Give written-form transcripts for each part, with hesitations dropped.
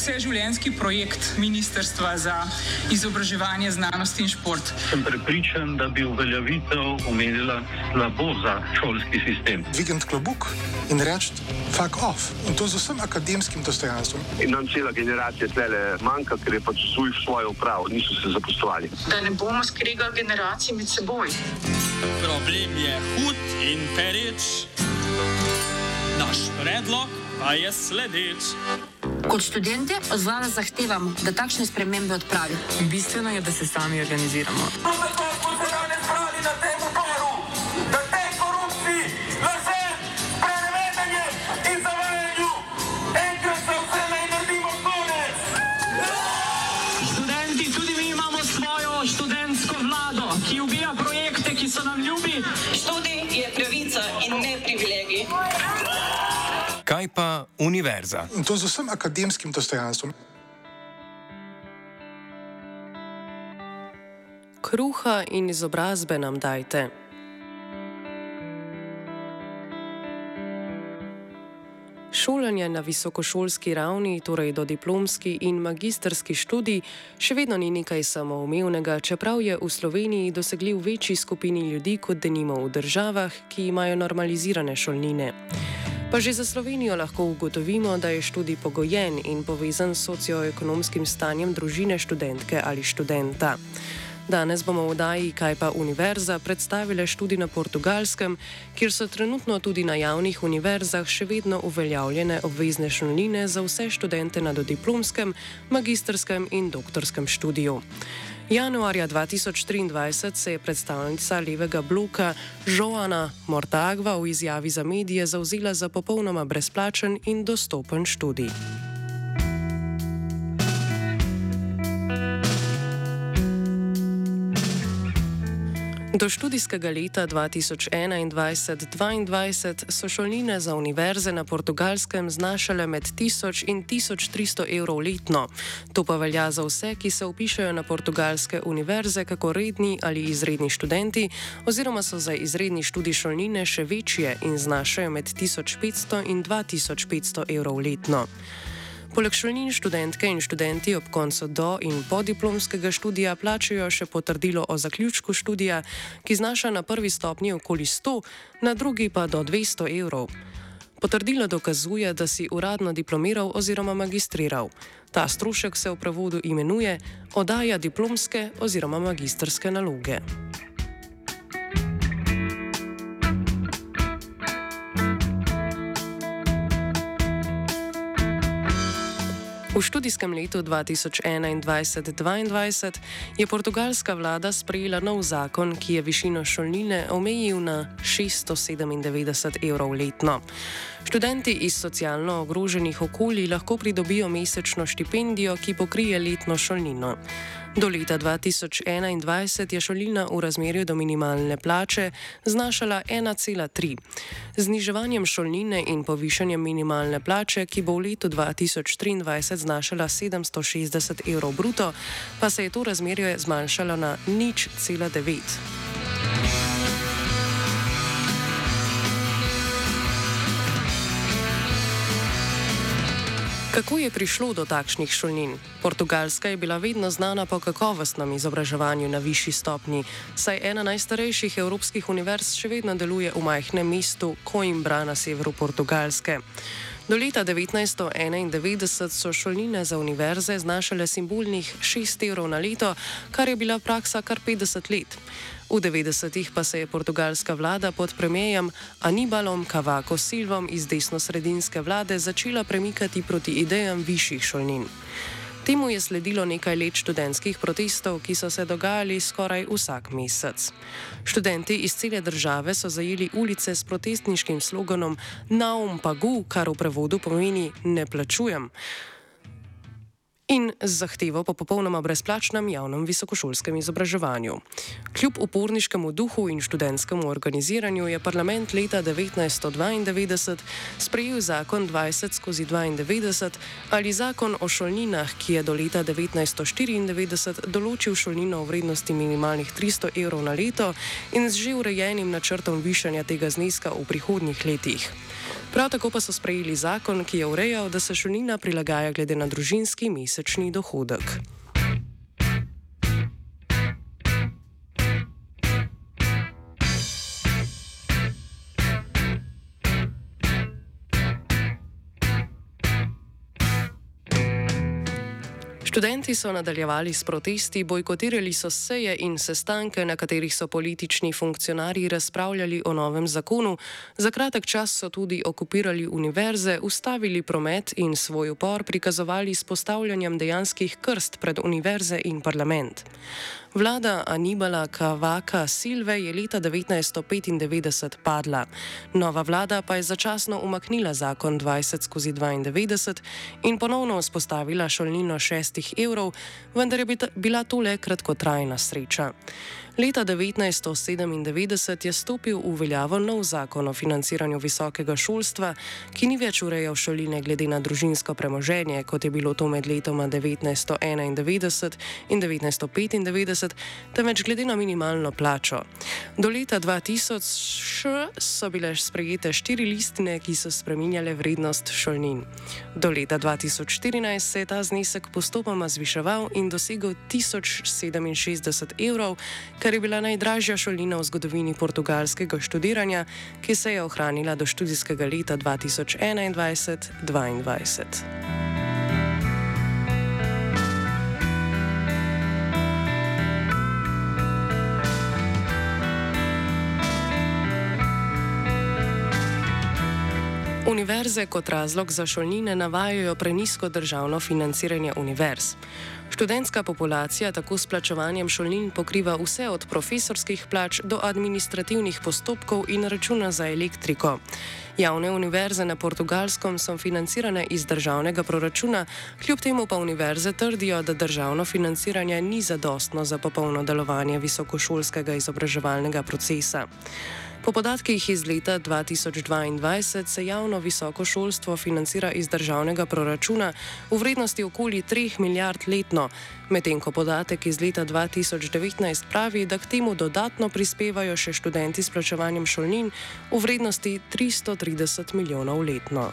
vseživljenjski projekt Ministrstva za izobraževanje, znanost in šport. Sem prepričan, da bi uveljavitev omenila slabo za šolski sistem. Dvigniti klobuk in reči fuck off. In to z vsem akademskim dostojanstvom. In nam cela generacija tlele manjka, ker je pač svojo upravo, niso se zaposlovali. Da ne bomo skregali generacij med seboj. Problem je hud in pereč, naš predlog pa je sledeč. Kot študente od vlade zahtevamo, da takšne spremembe odpravi. Bistveno je, da se sami organiziramo. Študenti, tudi mi imamo svojo študentsko vlado, ki ubija projekte, ki so nam ljubi. Študij je pravica in ne privilegij. Kaj pa univerza? In to z vsem akademskim dostojanstvom. Kruha in izobrazbe nam dajte. Šolanje na visokošolski ravni, torej do diplomski in magistrski študij, še vedno ni nekaj samoumevnega, čeprav je v Sloveniji dosegljiv večji skupini ljudi kot denimo v državah, ki imajo normalizirane šolnine. Pa že za Slovenijo lahko ugotovimo, da je študij pogojen in povezan s socioekonomskim stanjem družine študentke ali študenta. Danes bomo v oddaji Kaj pa univerza predstavile študij na Portugalskem, kjer so trenutno tudi na javnih univerzah še vedno uveljavljene obvezne šolnine za vse študente na dodiplomskem, magistrskem in doktorskem študiju. Januarja 2023 se je predstavnica levega bloka Joana Mortágua v izjavi za medije zavzela za popolnoma brezplačen in dostopen študij. Do študijskega leta 2021-2022 so šolnine za univerze na Portugalskem znašale med 1000 in 1300 evrov letno. To pa velja za vse, ki se vpišajo na portugalske univerze kako redni ali izredni študenti, oziroma so za izredni študij šolnine še večje in znašajo med 1500 in 2500 evrov letno. Poleg šolnin študentke in študenti ob koncu do- in podiplomskega študija plačajo še potrdilo o zaključku študija, ki znaša na prvi stopnji okoli 100, na drugi pa do 200 evrov. Potrdilo dokazuje, da si uradno diplomiral oziroma magistriral. Ta strošek se v prevodu imenuje oddaja diplomske oziroma magistrske naloge. V študijskem letu 2021-2022 je portugalska vlada sprejela nov zakon, ki je višino šolnine omejil na 697 evrov letno. Študenti iz socialno ogroženih okolij lahko pridobijo mesečno štipendijo, ki pokrije letno šolnino. Do leta 2021 je šolnina v razmerju do minimalne plače znašala 1,3. Zniževanjem šolnine in povišanjem minimalne plače, ki bo v letu 2023 znašala 760 evrov bruto, pa se je to razmerje zmanjšalo na 0,9. Kako je prišlo do takšnih šolnin? Portugalska je bila vedno znana po kakovostnem izobraževanju na višji stopnji, saj ena najstarejših evropskih univerz še vedno deluje v majhnem mestu Coimbra na severu Portugalske. Do leta 1991 so šolnine za univerze znašale simbolnih 6 evrov na leto, kar je bila praksa kar 50 let. V 90-ih pa se je portugalska vlada pod premierjem Aníbalom Cavaco Silvom iz desnosredinske vlade začela premikati proti idejam višjih šolnin. Temu je sledilo nekaj let študentskih protestov, ki so se dogajali skoraj vsak mesec. Študenti iz cele države so zajeli ulice s protestniškim sloganom Não pago, kar v prevodu pomeni ne plačujem, in z zahtevo po popolnoma brezplačnem javnem visokošolskem izobraževanju. Kljub uporniškemu duhu in študentskemu organiziranju je parlament leta 1992 sprejel zakon 20/92 ali zakon o šolninah, ki je do leta 1994 določil šolnino v vrednosti minimalnih 300 evrov na leto in z že urejenim načrtom višanja tega zneska v prihodnjih letih. Prav tako pa so sprejeli zakon, ki je urejal, da se šolnina prilagaja glede na družinski mesečni dohodek. Študenti so nadaljevali s protesti, bojkotirali so seje in sestanke, na katerih so politični funkcionarji razpravljali o novem zakonu. Za kratek čas so tudi okupirali univerze, ustavili promet in svoj upor prikazovali s postavljanjem dejanskih krst pred univerze in parlament. Vlada Anibala Cavaca Silve je leta 1995 padla. Nova vlada pa je začasno umaknila zakon 20/92 in ponovno vzpostavila šolnino 6 evrov, vendar je bila to le kratkotrajna sreča. Leta 1997 je stopil v veljavo nov zakon o financiranju visokega šolstva, ki ni več urejal šolnine glede na družinsko premoženje, kot je bilo to med letoma 1991 in 1995, temveč glede na minimalno plačo. Do leta 2000 so bile sprejete 4 listine, ki so spreminjale vrednost šolnin. Do leta 2014 se je ta znesek postopoma zviševal in dosegel 1067 evrov, kar je bila najdražja šolnina v zgodovini portugalskega študiranja, ki se je ohranila do študijskega leta 2021-2022. Univerze kot razlog za šolnine navajajo prenizko državno financiranje univerz. Študentska populacija tako s plačevanjem šolnin pokriva vse od profesorskih plač do administrativnih postopkov in računa za elektriko. Javne univerze na Portugalskem so financirane iz državnega proračuna, kljub temu pa univerze trdijo, da državno financiranje ni zadostno za popolno delovanje visokošolskega izobraževalnega procesa. Po podatkih iz leta 2022 se javno visoko šolstvo financira iz državnega proračuna v vrednosti okoli 3 milijard letno, medtem ko podatek iz leta 2019 pravi, da k temu dodatno prispevajo še študenti s plačevanjem šolnin v vrednosti 330 milijonov letno.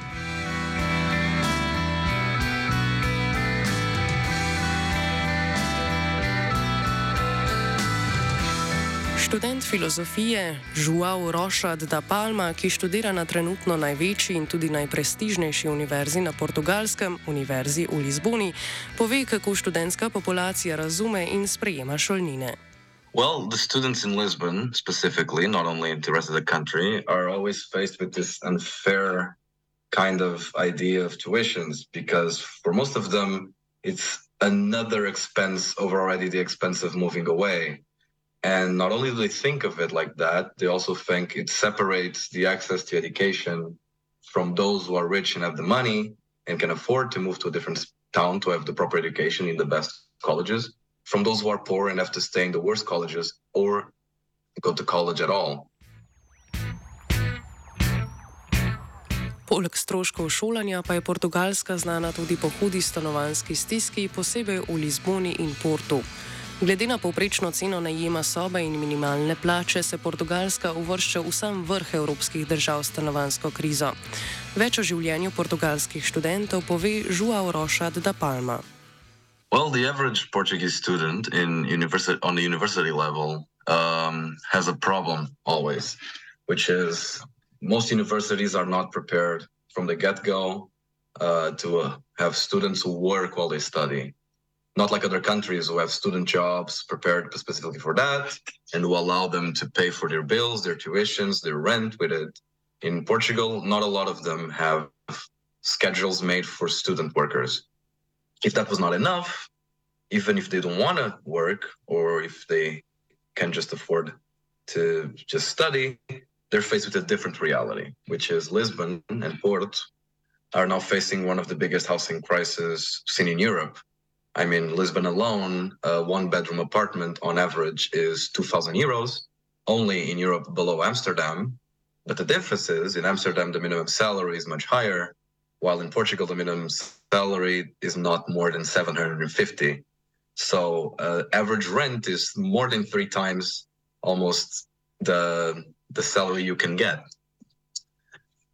Študent filozofije João Rocha da Palma, ki študira na trenutno največji in tudi najprestižnejši univerzi na Portugalskem, Univerzi v Lizboni, pove, kako študentska populacija razume in sprejema šolnine. Well, the students in Lisbon, specifically, not only in the rest of the country, are always faced with this unfair kind of idea of tuitions, because for most of them, it's another expense over already the expense of moving away. And not only do they think of it like that, they also think it separates the access to education from those who are rich and have the money and can afford to move to a different town to have the proper education in the best colleges, from those who are poor and have to stay in the worst colleges or go to college at all. Poleg stroškov šolanja pa je Portugalska znana tudi po hudi stanovanjski stiski, posebej v Lizboni in Portu. Glede na povprečno ceno najema sobe in minimalne plače se Portugalska uvršča v sam vrh evropskih držav s stanovanjsko krizo. Več o življenju portugalskih študentov pove João Rocha da Palma. Well, the average Portuguese student on the university level has a problem always, which is most universities are not prepared from the get-go to have students who work while they study. Not like other countries who have student jobs prepared specifically for that and who allow them to pay for their bills, their tuitions, their rent with it. In Portugal, not a lot of them have schedules made for student workers. If that was not enough, even if they don't want to work or if they can just afford to just study, they're faced with a different reality, which is Lisbon and Porto are now facing one of the biggest housing crises seen in Europe. I mean, Lisbon alone, a one-bedroom apartment on average is 2,000 euros, only in Europe below Amsterdam. But the difference is, in Amsterdam, the minimum salary is much higher, while in Portugal, the minimum salary is not more than 750. So average rent is more than 3 times almost the salary you can get.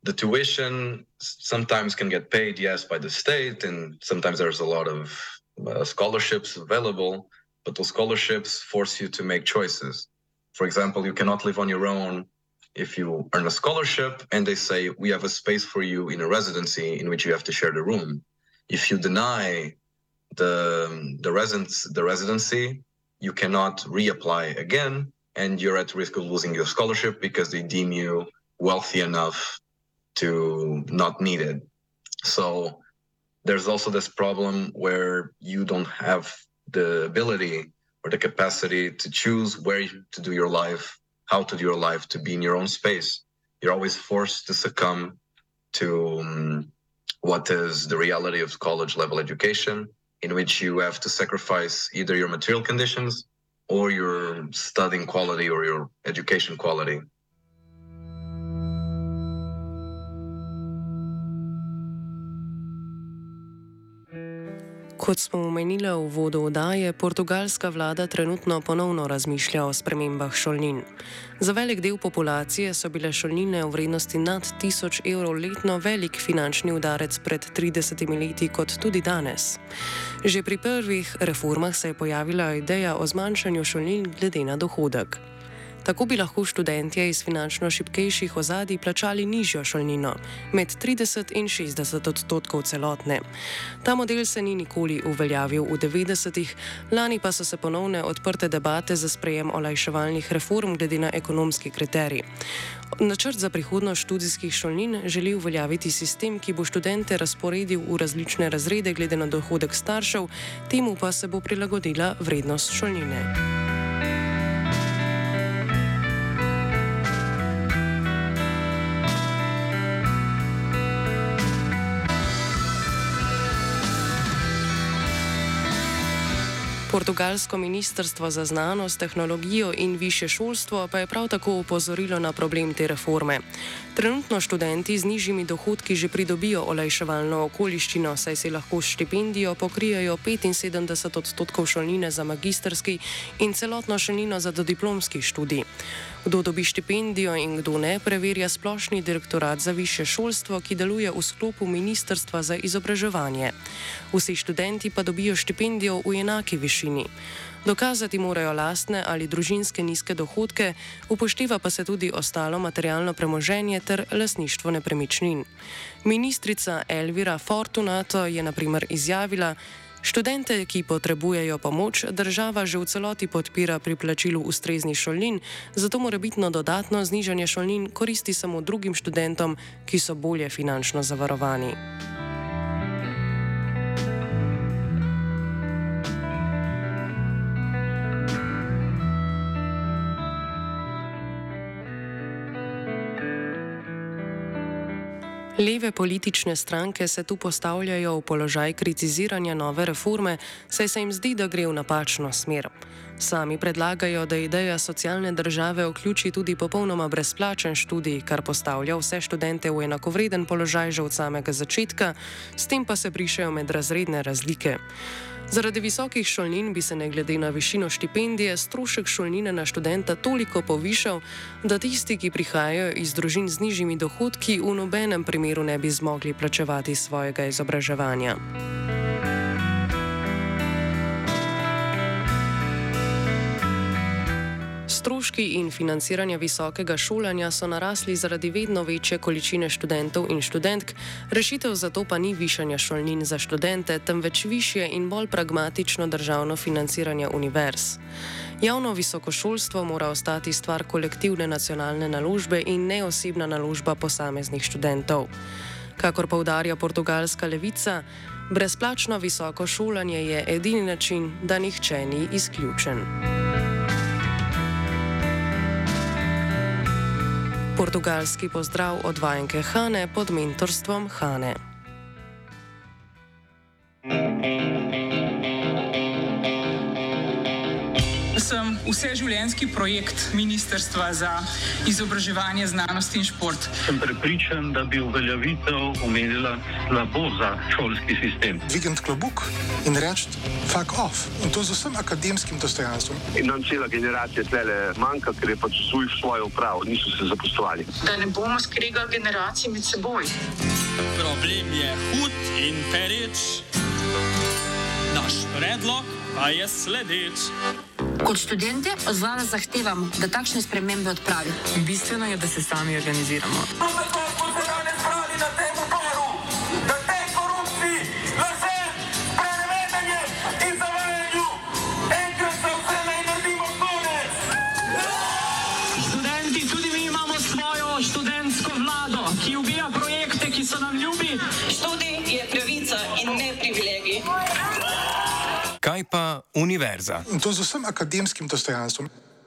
the tuition sometimes can get paid, yes, by the state, and sometimes there's a lot of scholarships available, but those scholarships force you to make choices. For example, you cannot live on your own if you earn a scholarship and they say, we have a space for you in a residency in which you have to share the room. If you deny the residency, you cannot reapply again, and you're at risk of losing your scholarship because they deem you wealthy enough to not need it. So there's also this problem where you don't have the ability or the capacity to choose where to do your life, how to do your life, to be in your own space. You're always forced to succumb to what is the reality of college level education, in which you have to sacrifice either your material conditions or your studying quality or your education quality. Kot smo omenili v uvodu oddaje, portugalska vlada trenutno ponovno razmišlja o spremembah šolnin. Za velik del populacije so bile šolnine v vrednosti nad 1000 evrov letno velik finančni udarec pred 30 leti, kot tudi danes. Že pri prvih reformah se je pojavila ideja o zmanjšanju šolnin glede na dohodek. Tako bi lahko študentje iz finančno šibkejših ozadij plačali nižjo šolnino, med 30 in 60% celotne. Ta model se ni nikoli uveljavil v 90-ih, lani pa so se ponovne odprte debate za sprejem olajševalnih reform glede na ekonomski kriterij. Načrt za prihodnost študijskih šolnin želi uveljaviti sistem, ki bo študente razporedil v različne razrede glede na dohodek staršev, temu pa se bo prilagodila vrednost šolnine. Portugalsko ministrstvo za znanost, tehnologijo in višje šolstvo pa je prav tako opozorilo na problem te reforme. Trenutno študenti z nižjimi dohodki že pridobijo olajševalno okoliščino, saj si lahko s štipendijo pokrijajo 75% šolnine za magistrski in celotno šolnino za dodiplomski študij. Kdo dobi štipendijo in kdo ne, preverja Splošni direktorat za višje šolstvo, ki deluje v sklopu Ministrstva za izobraževanje. Vsi študenti pa dobijo štipendijo v enaki višini. Dokazati morajo lastne ali družinske nizke dohodke, upošteva pa se tudi ostalo materialno premoženje ter lastništvo nepremičnin. Ministrica Elvira Fortunato je na primer izjavila: študente, ki potrebujejo pomoč, država že v celoti podpira pri plačilu ustreznih šolnin, zato morebitno dodatno znižanje šolnin koristi samo drugim študentom, ki so bolje finančno zavarovani. Leve politične stranke se tu postavljajo v položaj kritiziranja nove reforme, saj se jim zdi, da gre v napačno smer. Sami predlagajo, da ideja socialne države vključi tudi popolnoma brezplačen študij, kar postavlja vse študente v enakovreden položaj že od samega začetka, s tem pa se brišejo medrazredne razlike. Zaradi visokih šolnin bi se ne glede na višino štipendije strošek šolnine na študenta toliko povišal, da tisti, ki prihajajo iz družin z nižjimi dohodki, v nobenem primeru ne bi zmogli plačevati svojega izobraževanja. Stroški in financiranja visokega šolanja so narasli zaradi vedno večje količine študentov in študentk, rešitev za to pa ni višanja šolnin za študente, temveč višje in bolj pragmatično državno financiranje univerz. Javno visokošolstvo mora ostati stvar kolektivne nacionalne naložbe in ne osebna naložba posameznih študentov. Kakor poudarja portugalska levica, brezplačno visoko šolanje je edini način, da nihče ni izključen. Portugalski pozdrav od vajenke Hane pod mentorstvom Hane. Sem vseživljenjski projekt Ministrstva za izobraževanje, znanost in šport. Sem prepričan, da bi uveljavitev omenila slabo za šolski sistem. Dvigniti klobuk in reči fuck off. In to z vsem akademskim dostojanstvom. In nam cela generacija tlele manjka, ker je pač svojo upravo, niso se zaposlovali. Da ne bomo skregali generacij med seboj. Problem je hud in pereč, naš predlog pa je sledeč. Kot študente od vlade zahtevamo, da takšne spremembe odpravi. Bistveno je, da se sami organiziramo. Študenti, tudi mi imamo svojo študentsko vlado, ki ubija projekte, ki so nam ljubi. Študij je pravica in ne privilegij. Kaj pa univerza? In to z vsem akademskim dostojanstvom.